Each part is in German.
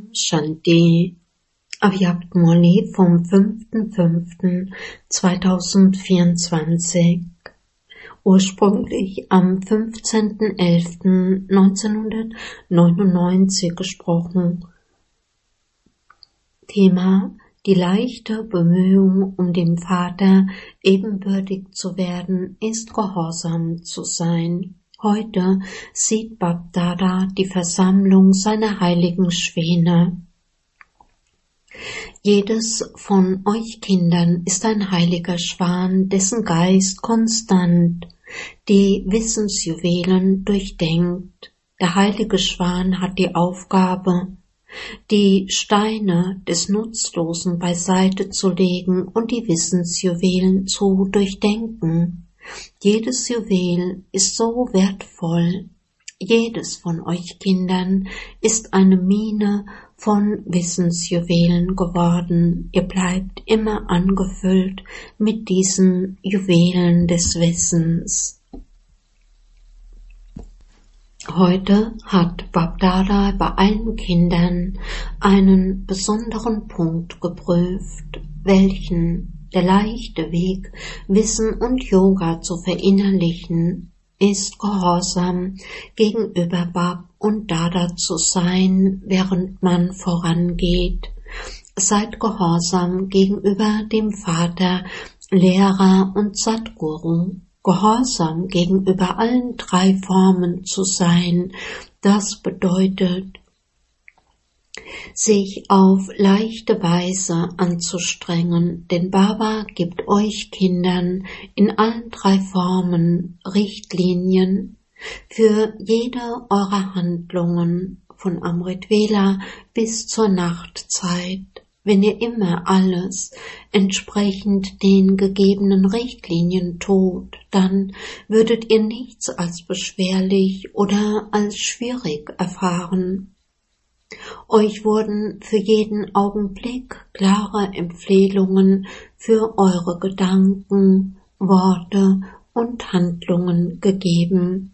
Shanti. Avyakt Murli vom 5.5.2024. Ursprünglich am 15.11.1999 gesprochen. Thema: Die leichte Bemühung, um dem Vater ebenbürtig zu werden, ist gehorsam zu sein. Heute sieht Bab-Dada die Versammlung seiner heiligen Schwäne. Jedes von euch Kindern ist ein heiliger Schwan, dessen Geist konstant die Wissensjuwelen durchdenkt. Der heilige Schwan hat die Aufgabe, die Steine des Nutzlosen beiseite zu legen und die Wissensjuwelen zu durchdenken. Jedes Juwel ist so wertvoll. Jedes von euch Kindern ist eine Mine von Wissensjuwelen geworden. Ihr bleibt immer angefüllt mit diesen Juwelen des Wissens. Heute hat Bab-Dada bei allen Kindern einen besonderen Punkt geprüft, welchen der leichte Weg, Wissen und Yoga zu verinnerlichen, ist gehorsam gegenüber Bab und Dada zu sein, während man vorangeht. Seid gehorsam gegenüber dem Vater, Lehrer und Sadguru. Gehorsam gegenüber allen drei Formen zu sein, das bedeutet, sich auf leichte Weise anzustrengen, denn Baba gibt euch Kindern in allen drei Formen Richtlinien für jede eurer Handlungen, von Amrit Vela bis zur Nachtzeit. Wenn ihr immer alles entsprechend den gegebenen Richtlinien tut, dann würdet ihr nichts als beschwerlich oder als schwierig erfahren. Euch wurden für jeden Augenblick klare Empfehlungen für eure Gedanken, Worte und Handlungen gegeben.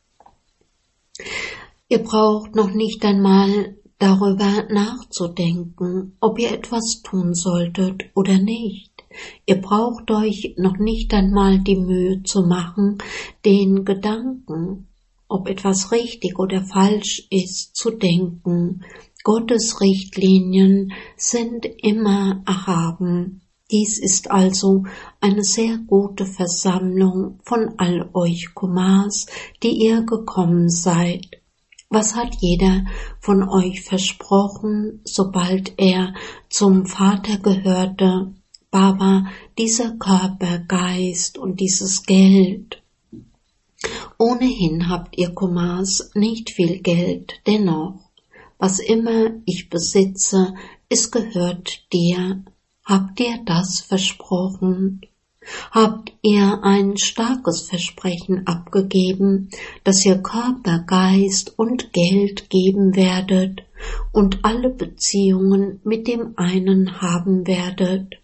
Ihr braucht noch nicht einmal darüber nachzudenken, ob ihr etwas tun solltet oder nicht. Ihr braucht euch noch nicht einmal die Mühe zu machen, den Gedanken, ob etwas richtig oder falsch ist, zu denken. Gottes Richtlinien sind immer erhaben. Dies ist also eine sehr gute Versammlung von all euch Kumars, die ihr gekommen seid. Was hat jeder von euch versprochen, sobald er zum Vater gehörte? Baba, dieser Körper, Geist und dieses Geld. Ohnehin habt ihr Kumars nicht viel Geld, dennoch, was immer ich besitze, es gehört dir. Habt ihr das versprochen? Habt ihr ein starkes Versprechen abgegeben, dass ihr Körper, Geist und Geld geben werdet und alle Beziehungen mit dem einen haben werdet?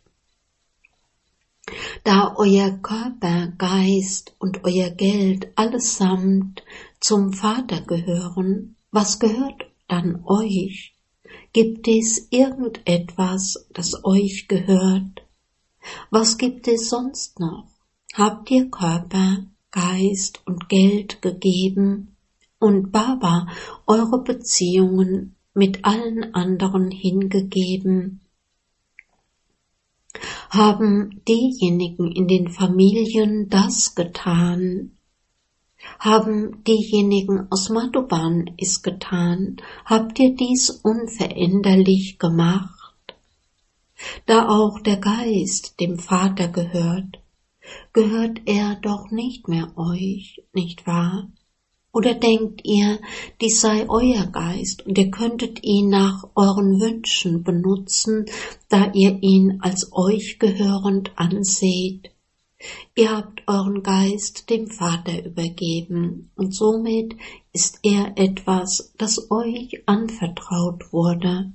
Da euer Körper, Geist und euer Geld allesamt zum Vater gehören, was gehört dann euch? Gibt es irgendetwas, das euch gehört? Was gibt es sonst noch? Habt ihr Körper, Geist und Geld gegeben und Baba eure Beziehungen mit allen anderen hingegeben? Haben diejenigen in den Familien das getan? Haben diejenigen aus Madhuban es getan? Habt ihr dies unveränderlich gemacht? Da auch der Geist dem Vater gehört, gehört er doch nicht mehr euch, nicht wahr? Oder denkt ihr, dies sei euer Geist und ihr könntet ihn nach euren Wünschen benutzen, da ihr ihn als euch gehörend anseht? Ihr habt euren Geist dem Vater übergeben und somit ist er etwas, das euch anvertraut wurde.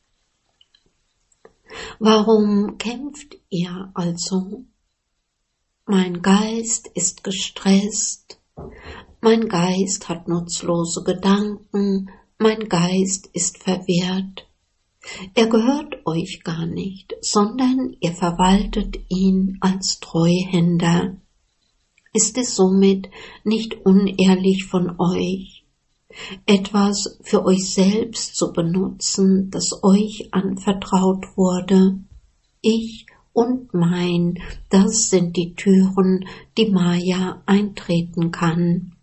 Warum kämpft ihr also? Mein Geist ist gestresst, mein Geist hat nutzlose Gedanken, mein Geist ist verwirrt. Er gehört euch gar nicht, sondern ihr verwaltet ihn als Treuhänder. Ist es somit nicht unehrlich von euch, etwas für euch selbst zu benutzen, das euch anvertraut wurde? Ich und mein, das sind die Türen, die Maya eintreten kann.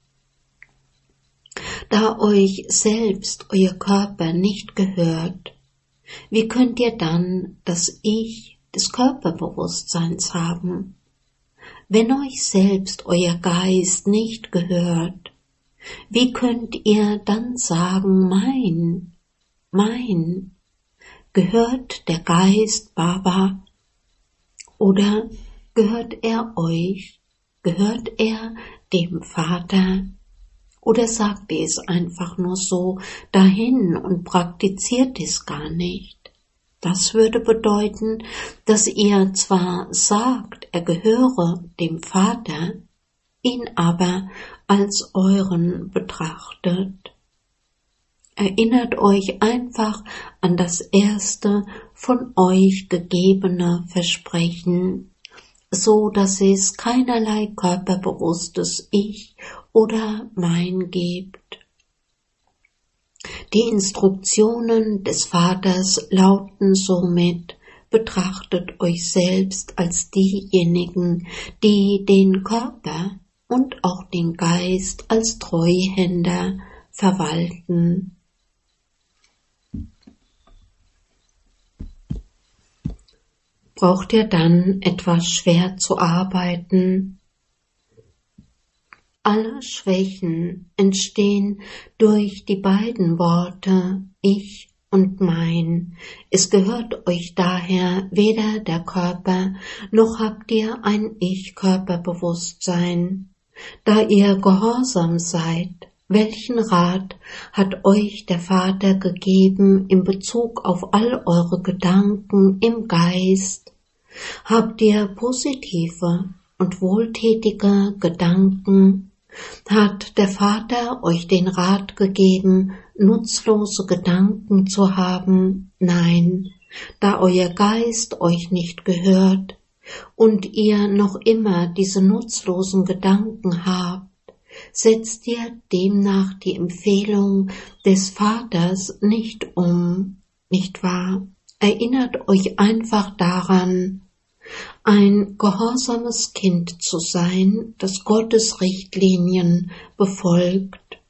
Da euch selbst euer Körper nicht gehört, wie könnt ihr dann das Ich des Körperbewusstseins haben? Wenn euch selbst euer Geist nicht gehört, wie könnt ihr dann sagen, mein? Gehört der Geist Baba? Oder gehört er euch? Gehört er dem Vater? Oder sagt ihr es einfach nur so dahin und praktiziert es gar nicht? Das würde bedeuten, dass ihr zwar sagt, er gehöre dem Vater, ihn aber als euren betrachtet. Erinnert euch einfach an das erste von euch gegebene Versprechen, so dass es keinerlei körperbewusstes Ich oder Mein gibt. Die Instruktionen des Vaters lauten somit: Betrachtet euch selbst als diejenigen, die den Körper und auch den Geist als Treuhänder verwalten. Braucht ihr dann etwas schwer zu arbeiten? Alle Schwächen entstehen durch die beiden Worte Ich und Mein. Es gehört euch daher weder der Körper, noch habt ihr ein Ich-Körperbewusstsein. Da ihr gehorsam seid, welchen Rat hat euch der Vater gegeben in Bezug auf all eure Gedanken im Geist? Habt ihr positive und wohltätige Gedanken? Hat der Vater euch den Rat gegeben, nutzlose Gedanken zu haben? Nein, da euer Geist euch nicht gehört und ihr noch immer diese nutzlosen Gedanken habt, setzt ihr demnach die Empfehlung des Vaters nicht um, nicht wahr? Erinnert euch einfach daran, ein gehorsames Kind zu sein, das Gottes Richtlinien befolgt.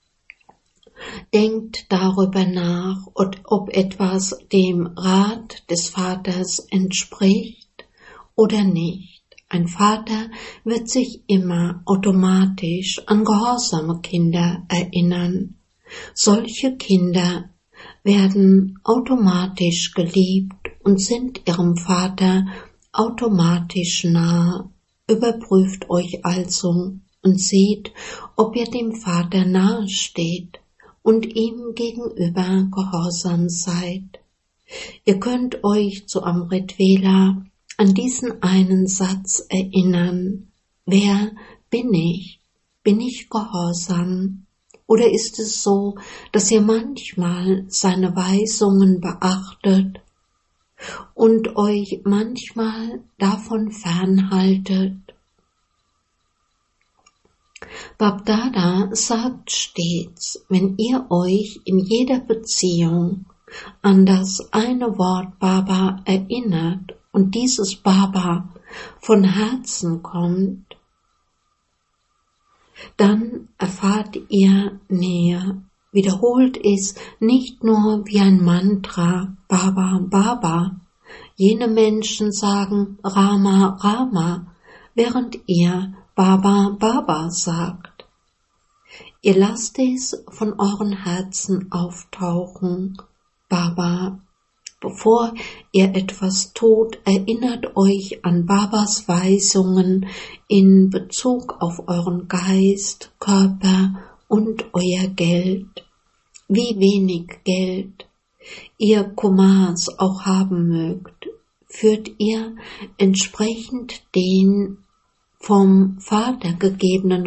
Denkt darüber nach, ob etwas dem Rat des Vaters entspricht oder nicht. Ein Vater wird sich immer automatisch an gehorsame Kinder erinnern. Solche Kinder werden automatisch geliebt und sind ihrem Vater automatisch nah. Überprüft euch also und seht, ob ihr dem Vater nahe steht und ihm gegenüber gehorsam seid. Ihr könnt euch zu Amrit Vela an diesen einen Satz erinnern. Wer bin ich? Bin ich gehorsam? Oder ist es so, dass ihr manchmal seine Weisungen beachtet und euch manchmal davon fernhaltet? Bab-Dada sagt stets, wenn ihr euch in jeder Beziehung an das eine Wort Baba erinnert und dieses Baba von Herzen kommt, dann erfahrt ihr Nähe. Wiederholt es nicht nur wie ein Mantra, Baba, Baba. Jene Menschen sagen Rama, Rama, während ihr Baba, Baba sagt. Ihr lasst es von euren Herzen auftauchen, Baba. Bevor ihr etwas tut, erinnert euch an Babas Weisungen in Bezug auf euren Geist, Körper und euer Geld. Wie wenig Geld ihr Kumars auch haben mögt, führt ihr entsprechend den vom Vater gegebenen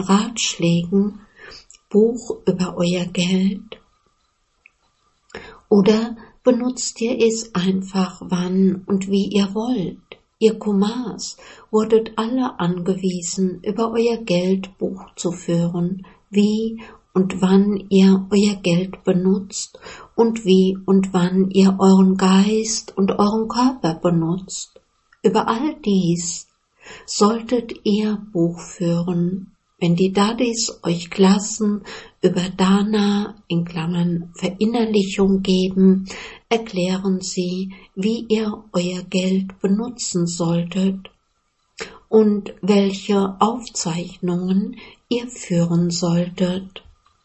Ratschlägen Buch über euer Geld? Oder benutzt ihr es einfach wann und wie ihr wollt. Ihr Kumars wurdet alle angewiesen, über euer Geld Buch zu führen, wie und wann ihr euer Geld benutzt und wie und wann ihr euren Geist und euren Körper benutzt. Über all dies solltet ihr Buch führen. Wenn die Dadis euch Klassen über Dana in Klammern Verinnerlichung geben, erklären sie, wie ihr euer Geld benutzen solltet und welche Aufzeichnungen ihr führen solltet.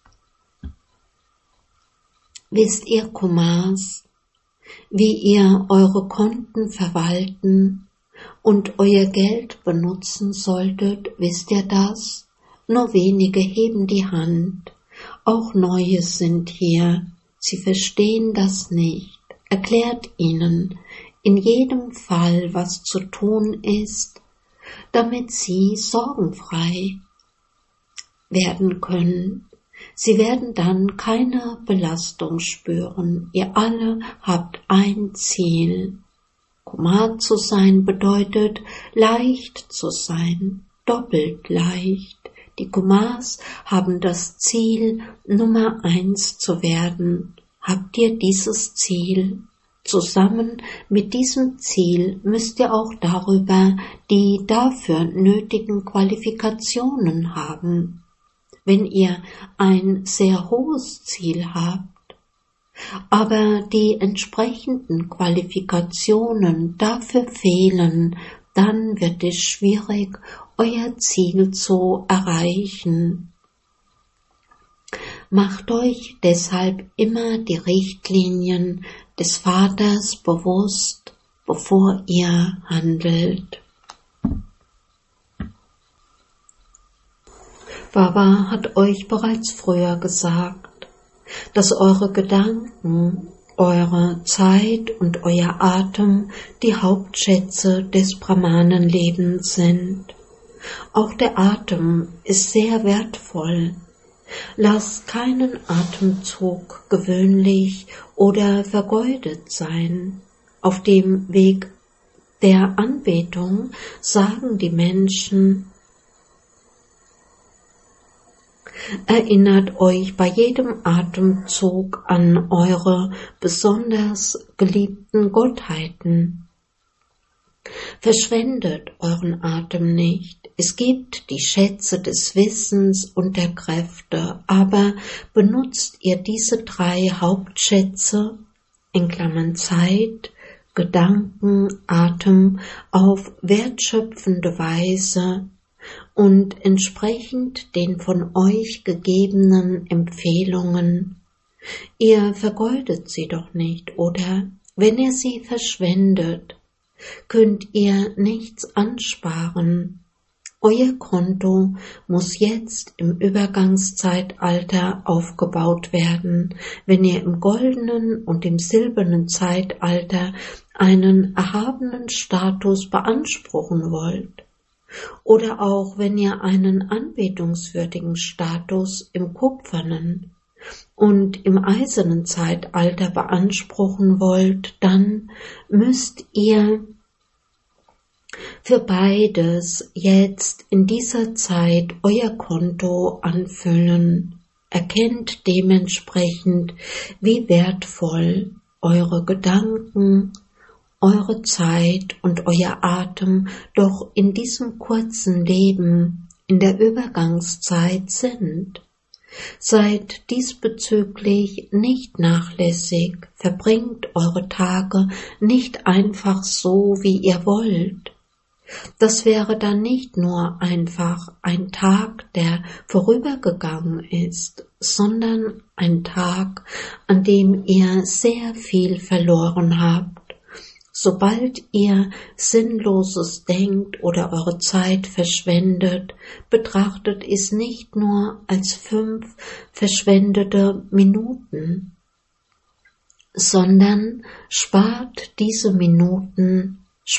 Wisst ihr, Kumars, wie ihr eure Konten verwalten und euer Geld benutzen solltet? Wisst ihr das? Nur wenige heben die Hand. Auch Neue sind hier. Sie verstehen das nicht. Erklärt ihnen in jedem Fall, was zu tun ist, damit sie sorgenfrei werden können. Sie werden dann keine Belastung spüren. Ihr alle habt ein Ziel. Kumar zu sein bedeutet, leicht zu sein, doppelt leicht. Die Kumars haben das Ziel, Nummer 1 zu werden. Habt ihr dieses Ziel? Zusammen mit diesem Ziel müsst ihr auch darüber die dafür nötigen Qualifikationen haben. Wenn ihr ein sehr hohes Ziel habt, aber die entsprechenden Qualifikationen dafür fehlen, dann wird es schwierig, euer Ziel zu erreichen. Macht euch deshalb immer die Richtlinien des Vaters bewusst, bevor ihr handelt. Baba hat euch bereits früher gesagt, dass eure Gedanken, eure Zeit und euer Atem die Hauptschätze des Brahmanenlebens sind. Auch der Atem ist sehr wertvoll. Lass keinen Atemzug gewöhnlich oder vergeudet sein. Auf dem Weg der Anbetung sagen die Menschen: Erinnert euch bei jedem Atemzug an eure besonders geliebten Gottheiten. Verschwendet euren Atem nicht. Es gibt die Schätze des Wissens und der Kräfte, aber benutzt ihr diese 3 Hauptschätze, in Klammern Zeit, Gedanken, Atem, auf wertschöpfende Weise und entsprechend den von euch gegebenen Empfehlungen. Ihr vergeudet sie doch nicht, oder? Wenn ihr sie verschwendet, könnt ihr nichts ansparen. Euer Konto muss jetzt im Übergangszeitalter aufgebaut werden, wenn ihr im goldenen und im silbernen Zeitalter einen erhabenen Status beanspruchen wollt. Oder auch wenn ihr einen anbetungswürdigen Status im kupfernen und im eisernen Zeitalter beanspruchen wollt, dann müsst ihr für beides jetzt in dieser Zeit euer Konto anfüllen. Erkennt dementsprechend, wie wertvoll eure Gedanken, eure Zeit und euer Atem doch in diesem kurzen Leben, in der Übergangszeit sind. Seid diesbezüglich nicht nachlässig, verbringt eure Tage nicht einfach so, wie ihr wollt. Das wäre dann nicht nur einfach ein Tag, der vorübergegangen ist, sondern ein Tag, an dem ihr sehr viel verloren habt. Sobald ihr Sinnloses denkt oder eure Zeit verschwendet, betrachtet es nicht nur als 5 verschwendete Minuten, sondern spart diese Minuten.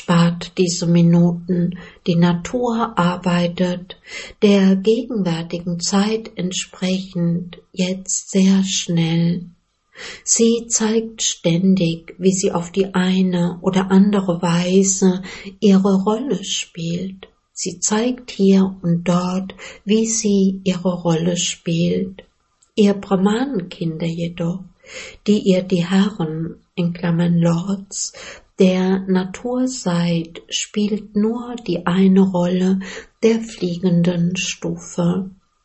Die Natur arbeitet der gegenwärtigen Zeit entsprechend jetzt sehr schnell. Sie zeigt ständig, wie sie auf die eine oder andere Weise ihre Rolle spielt. Sie zeigt hier und dort, wie sie ihre Rolle spielt. Ihr Brahmanenkinder jedoch, die ihr die Herren, in Klammern Lords, der Natur seid, spielt nur die eine Rolle der fliegenden Stufe.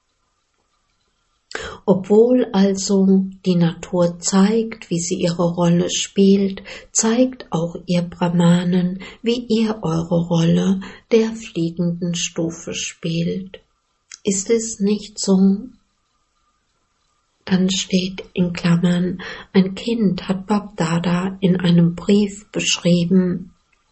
Obwohl also die Natur zeigt, wie sie ihre Rolle spielt, zeigt auch ihr Brahmanen, wie ihr eure Rolle der fliegenden Stufe spielt. Ist es nicht so? Dann steht in Klammern, ein Kind hat Bapdada in einem Brief beschrieben,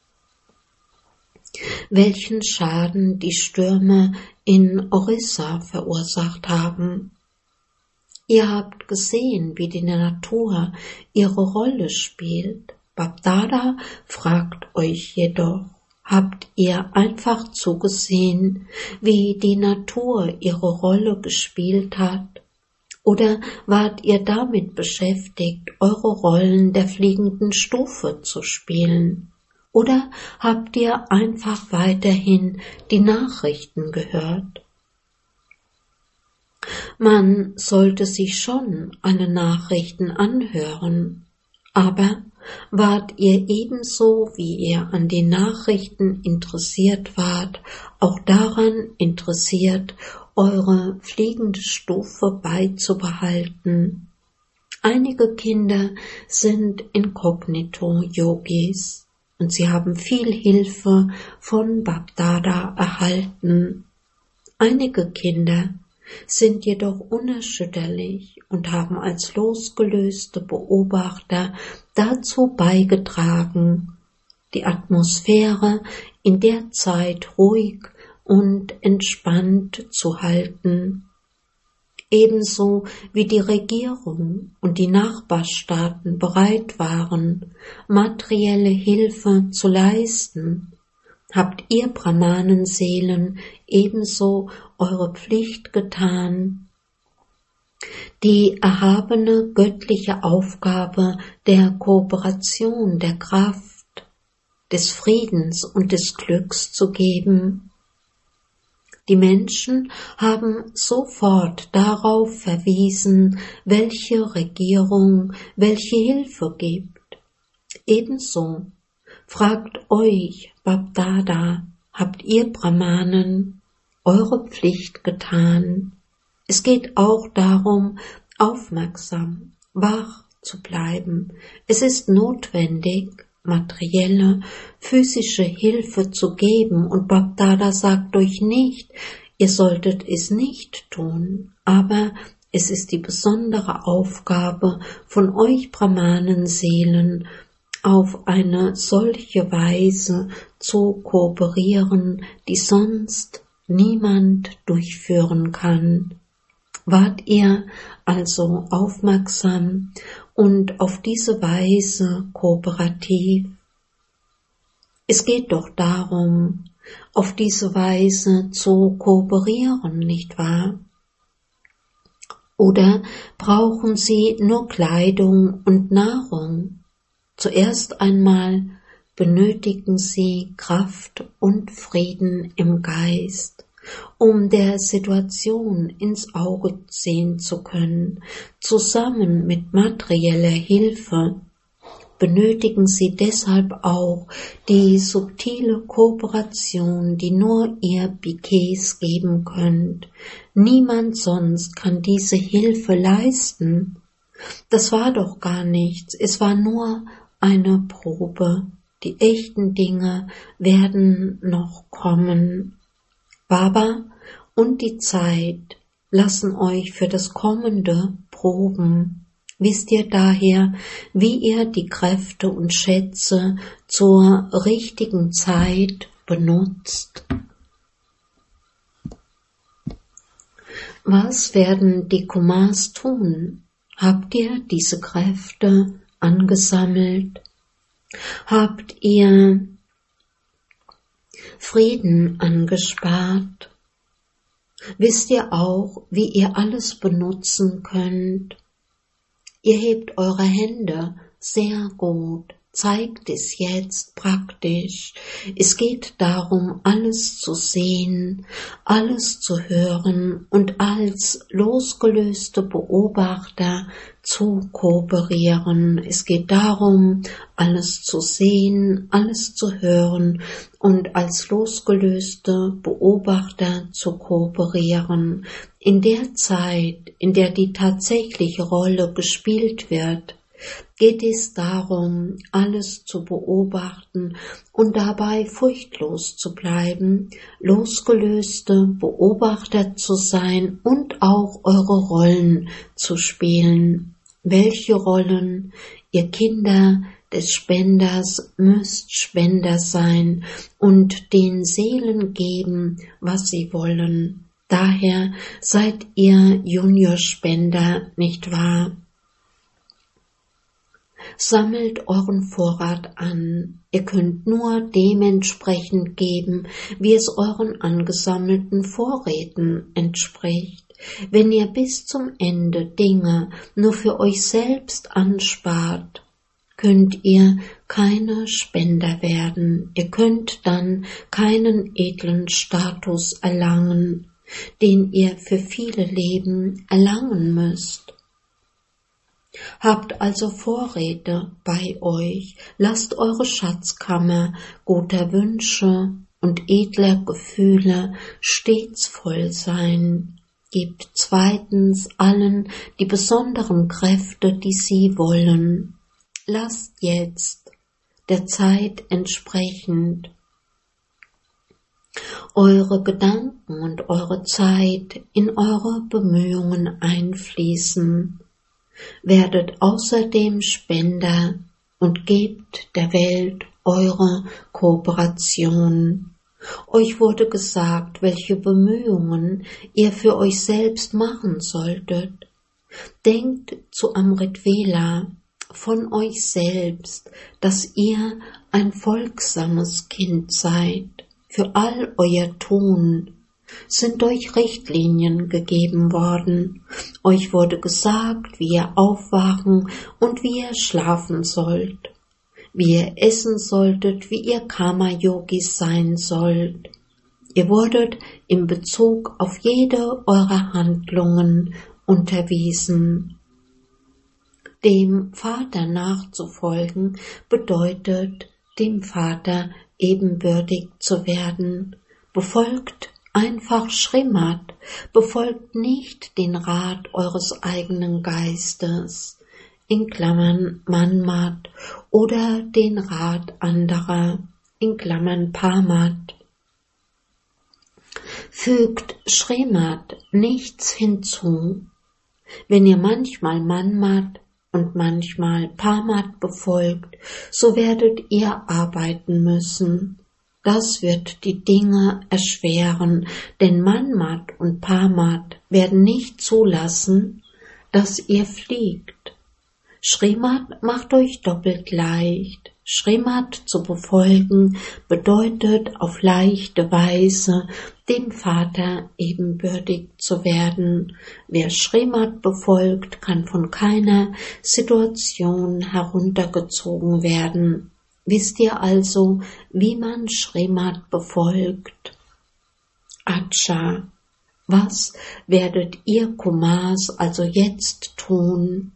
welchen Schaden die Stürme in Orissa verursacht haben. Ihr habt gesehen, wie die Natur ihre Rolle spielt. Bapdada fragt euch jedoch, habt ihr einfach zugesehen, wie die Natur ihre Rolle gespielt hat? Oder wart ihr damit beschäftigt, eure Rollen der fliegenden Stufe zu spielen? Oder habt ihr einfach weiterhin die Nachrichten gehört? Man sollte sich schon alle Nachrichten anhören, aber wart ihr ebenso, wie ihr an den Nachrichten interessiert wart, auch daran interessiert, eure fliegende Stufe beizubehalten? Einige Kinder sind Inkognito-Yogis und sie haben viel Hilfe von Bapdada erhalten. Einige Kinder sind jedoch unerschütterlich und haben als losgelöste Beobachter dazu beigetragen, die Atmosphäre in der Zeit ruhig und entspannt zu halten, ebenso wie die Regierung und die Nachbarstaaten bereit waren, materielle Hilfe zu leisten. Habt ihr Brahmanenseelen ebenso eure Pflicht getan? Die erhabene göttliche Aufgabe der Kooperation, der Kraft, des Friedens und des Glücks zu geben. Die Menschen haben sofort darauf verwiesen, welche Regierung welche Hilfe gibt. Ebenso fragt euch, Bapdada, habt ihr Brahmanen eure Pflicht getan? Es geht auch darum, aufmerksam, wach zu bleiben. Es ist notwendig, materielle, physische Hilfe zu geben, und Bapdada sagt euch nicht, ihr solltet es nicht tun, aber es ist die besondere Aufgabe von euch Brahmanenseelen, auf eine solche Weise zu kooperieren, die sonst niemand durchführen kann. Wart ihr also aufmerksam und auf diese Weise kooperativ? Es geht doch darum, auf diese Weise zu kooperieren, nicht wahr? Oder brauchen Sie nur Kleidung und Nahrung? Zuerst einmal benötigen Sie Kraft und Frieden im Geist, um der Situation ins Auge sehen zu können. Zusammen mit materieller Hilfe benötigen Sie deshalb auch die subtile Kooperation, die nur ihr Bhikkhus geben könnt. Niemand sonst kann diese Hilfe leisten. Das war doch gar nichts, es war nur eine Probe. Die echten Dinge werden noch kommen. Baba und die Zeit lassen euch für das Kommende proben. Wisst ihr daher, wie ihr die Kräfte und Schätze zur richtigen Zeit benutzt? Was werden die Kumars tun? Habt ihr diese Kräfte angesammelt? Habt ihr Frieden angespart? Wisst ihr auch, wie ihr alles benutzen könnt? Ihr hebt eure Hände, sehr gut. Zeigt es jetzt praktisch. Es geht darum, alles zu sehen, alles zu hören und als losgelöste Beobachter zu kooperieren. Es geht darum, alles zu sehen, alles zu hören und als losgelöste Beobachter zu kooperieren. In der Zeit, in der die tatsächliche Rolle gespielt wird, geht es darum, alles zu beobachten und dabei furchtlos zu bleiben, losgelöste Beobachter zu sein und auch eure Rollen zu spielen. Welche Rollen? Ihr Kinder des Spenders müsst Spender sein und den Seelen geben, was sie wollen. Daher seid ihr Juniorspender, nicht wahr? Sammelt euren Vorrat an. Ihr könnt nur dementsprechend geben, wie es euren angesammelten Vorräten entspricht. Wenn ihr bis zum Ende Dinge nur für euch selbst anspart, könnt ihr keine Spender werden. Ihr könnt dann keinen edlen Status erlangen, den ihr für viele Leben erlangen müsst. Habt also Vorräte bei euch, lasst eure Schatzkammer guter Wünsche und edler Gefühle stets voll sein. Gebt zweitens allen die besonderen Kräfte, die sie wollen. Lasst jetzt, der Zeit entsprechend, eure Gedanken und eure Zeit in eure Bemühungen einfließen. Werdet außerdem Spender und gebt der Welt eure Kooperation. Euch wurde gesagt, welche Bemühungen ihr für euch selbst machen solltet. Denkt zu Amrit Vela von euch selbst, dass ihr ein folgsames Kind seid. Für all euer Tun sind euch Richtlinien gegeben worden. Euch wurde gesagt, wie ihr aufwachen und wie ihr schlafen sollt, wie ihr essen solltet, wie ihr Karma-Yogis sein sollt. Ihr wurdet in Bezug auf jede eurer Handlungen unterwiesen. Dem Vater nachzufolgen bedeutet, dem Vater ebenbürtig zu werden. Befolgt einfach Srimad, befolgt nicht den Rat eures eigenen Geistes, in Klammern Manmat, oder den Rat anderer, in Klammern Pamat. Fügt Srimad nichts hinzu. Wenn ihr manchmal Manmat und manchmal Pamat befolgt, so werdet ihr arbeiten müssen. Das wird die Dinge erschweren, denn Manmat und Pamat werden nicht zulassen, dass ihr fliegt. Srimad macht euch doppelt leicht. Srimad zu befolgen bedeutet auf leichte Weise dem Vater ebenbürtig zu werden. Wer Srimad befolgt, kann von keiner Situation heruntergezogen werden. Wisst ihr also, wie man Srimad befolgt? Acha, was werdet ihr Kumars also jetzt tun?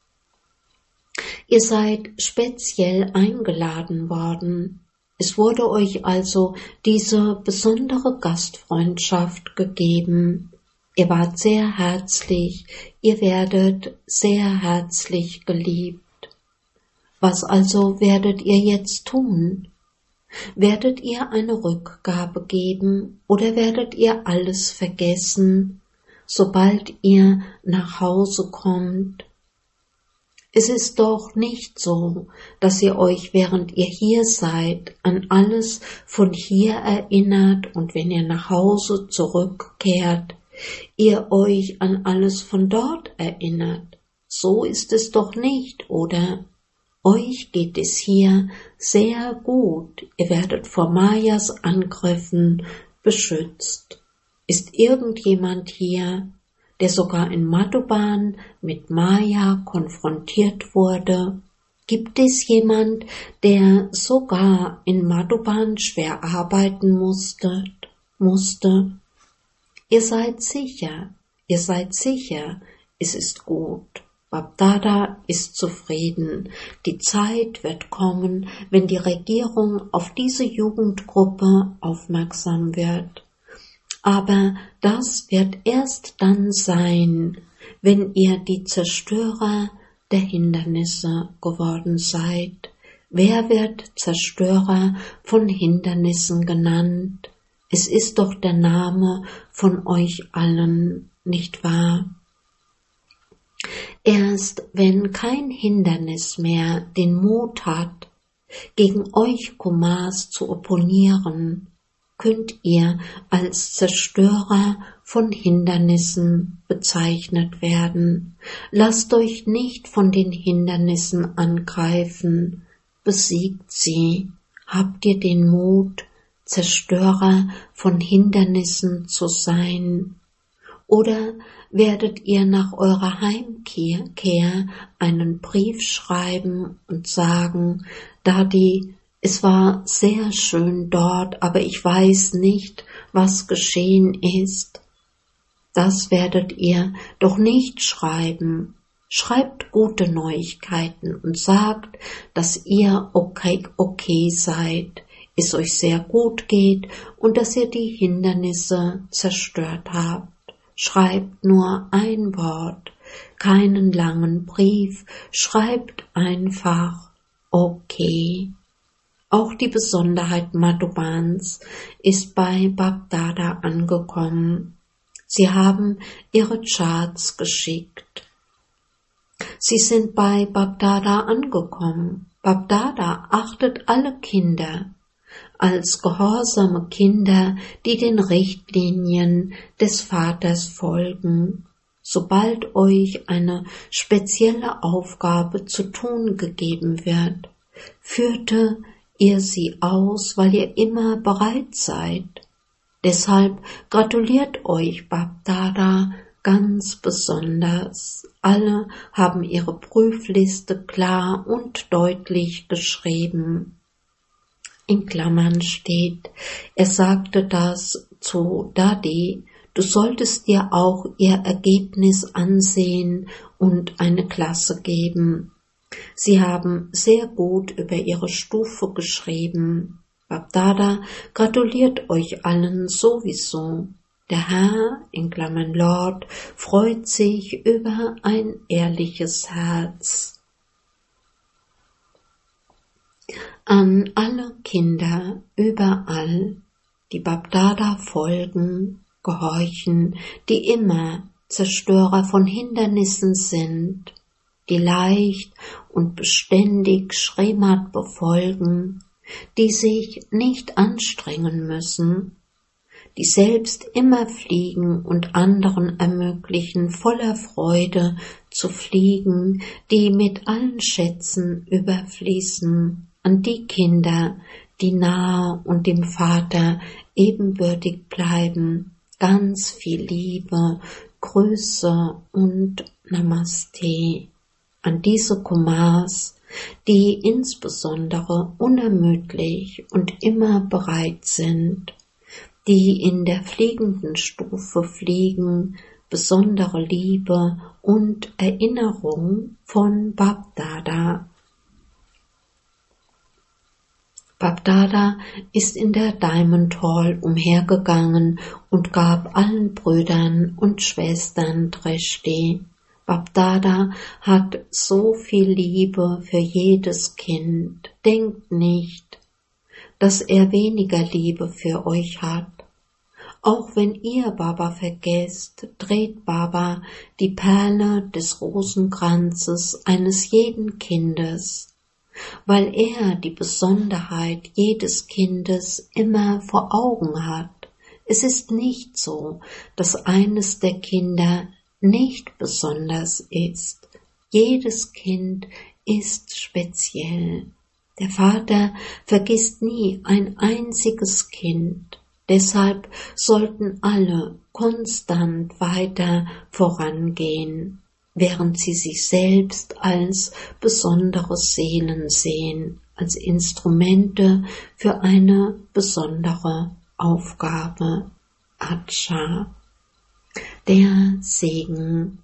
Ihr seid speziell eingeladen worden. Es wurde euch also diese besondere Gastfreundschaft gegeben. Ihr wart sehr herzlich, ihr werdet sehr herzlich geliebt. Was also werdet ihr jetzt tun? Werdet ihr eine Rückgabe geben oder werdet ihr alles vergessen, sobald ihr nach Hause kommt? Es ist doch nicht so, dass ihr euch, während ihr hier seid, an alles von hier erinnert und wenn ihr nach Hause zurückkehrt, ihr euch an alles von dort erinnert. So ist es doch nicht, oder? Euch geht es hier sehr gut. Ihr werdet vor Mayas Angriffen beschützt. Ist irgendjemand hier, der sogar in Madhuban mit Maya konfrontiert wurde? Gibt es jemand, der sogar in Madhuban schwer arbeiten musste? Ihr seid sicher, es ist gut. Bapdada ist zufrieden. Die Zeit wird kommen, wenn die Regierung auf diese Jugendgruppe aufmerksam wird. Aber das wird erst dann sein, wenn ihr die Zerstörer der Hindernisse geworden seid. Wer wird Zerstörer von Hindernissen genannt? Es ist doch der Name von euch allen, nicht wahr? Erst wenn kein Hindernis mehr den Mut hat, gegen euch Kumars zu opponieren, könnt ihr als Zerstörer von Hindernissen bezeichnet werden. Lasst euch nicht von den Hindernissen angreifen, besiegt sie. Habt ihr den Mut, Zerstörer von Hindernissen zu sein? Oder werdet ihr nach eurer Heimkehr einen Brief schreiben und sagen, Dadi, es war sehr schön dort, aber ich weiß nicht, was geschehen ist. Das werdet ihr doch nicht schreiben. Schreibt gute Neuigkeiten und sagt, dass ihr okay seid, es euch sehr gut geht und dass ihr die Hindernisse zerstört habt. Schreibt nur ein Wort, keinen langen Brief, schreibt einfach okay. Auch die Besonderheit Madhubans ist bei Bapdada angekommen. Sie haben ihre Charts geschickt. Sie sind bei Bapdada angekommen. Bapdada achtet alle Kinder als gehorsame Kinder, die den Richtlinien des Vaters folgen. Sobald euch eine spezielle Aufgabe zu tun gegeben wird, führte ihr sie aus, weil ihr immer bereit seid. Deshalb gratuliert euch Bapdada ganz besonders. Alle haben ihre Prüfliste klar und deutlich geschrieben. In Klammern steht, er sagte das zu Dadi, du solltest dir auch ihr Ergebnis ansehen und eine Klasse geben. Sie haben sehr gut über ihre Stufe geschrieben. Bapdada gratuliert euch allen sowieso. Der Herr, in Klammern Lord, freut sich über ein ehrliches Herz. An alle Kinder überall, die Bapdada folgen, gehorchen, die immer Zerstörer von Hindernissen sind, die leicht und beständig Schremat befolgen, die sich nicht anstrengen müssen, die selbst immer fliegen und anderen ermöglichen, voller Freude zu fliegen, die mit allen Schätzen überfließen, an die Kinder, die nahe und dem Vater ebenbürtig bleiben, ganz viel Liebe, Grüße und Namaste. An diese Kumars, die insbesondere unermüdlich und immer bereit sind, die in der fliegenden Stufe fliegen, besondere Liebe und Erinnerung von Bapdada. Bapdada ist in der Diamond Hall umhergegangen und gab allen Brüdern und Schwestern Drishti. Bapdada hat so viel Liebe für jedes Kind. Denkt nicht, dass er weniger Liebe für euch hat. Auch wenn ihr Baba vergesst, dreht Baba die Perle des Rosenkranzes eines jeden Kindes, weil er die Besonderheit jedes Kindes immer vor Augen hat. Es ist nicht so, dass eines der Kinder nicht besonders ist. Jedes Kind ist speziell. Der Vater vergisst nie ein einziges Kind. Deshalb sollten alle konstant weiter vorangehen, während sie sich selbst als besondere Seelen sehen, als Instrumente für eine besondere Aufgabe. Acha, der Segen.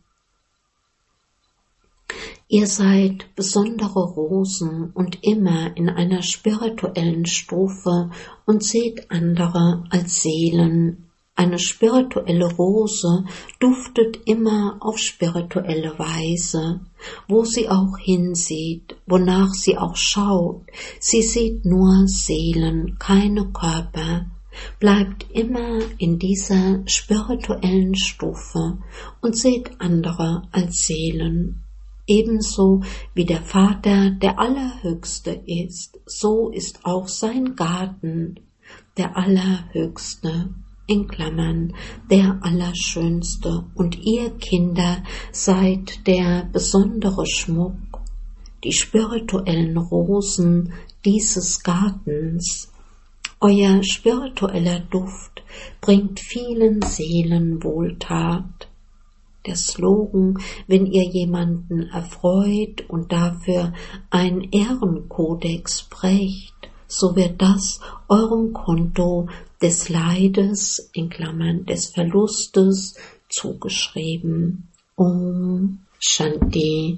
Ihr seid besondere Rosen und immer in einer spirituellen Stufe und seht andere als Seelen. Eine spirituelle Rose duftet immer auf spirituelle Weise, wo sie auch hinsieht, wonach sie auch schaut. Sie sieht nur Seelen, keine Körper. Bleibt immer in dieser spirituellen Stufe und seht andere als Seelen. Ebenso wie der Vater der Allerhöchste ist, so ist auch sein Garten der Allerhöchste, in Klammern der Allerschönste, und ihr Kinder seid der besondere Schmuck, die spirituellen Rosen dieses Gartens. Euer spiritueller Duft bringt vielen Seelen Wohltat. Der Slogan, wenn ihr jemanden erfreut und dafür ein Ehrenkodex brecht, so wird das eurem Konto des Leides, in Klammern des Verlustes, zugeschrieben. Om Shanti.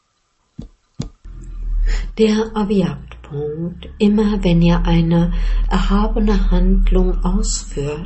Der Abjagdpunkt. Immer wenn ihr eine erhabene Handlung ausführt,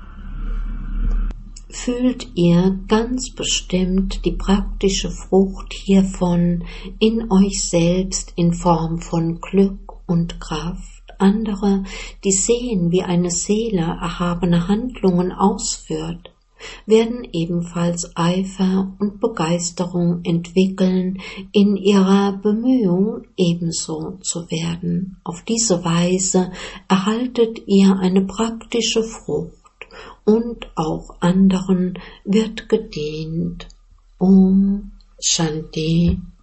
fühlt ihr ganz bestimmt die praktische Frucht hiervon in euch selbst in Form von Glück und Kraft. Andere, die sehen, wie eine Seele erhabene Handlungen ausführt, werden ebenfalls Eifer und Begeisterung entwickeln, in ihrer Bemühung ebenso zu werden. Auf diese Weise erhaltet ihr eine praktische Frucht und auch anderen wird gedient. Om Shanti.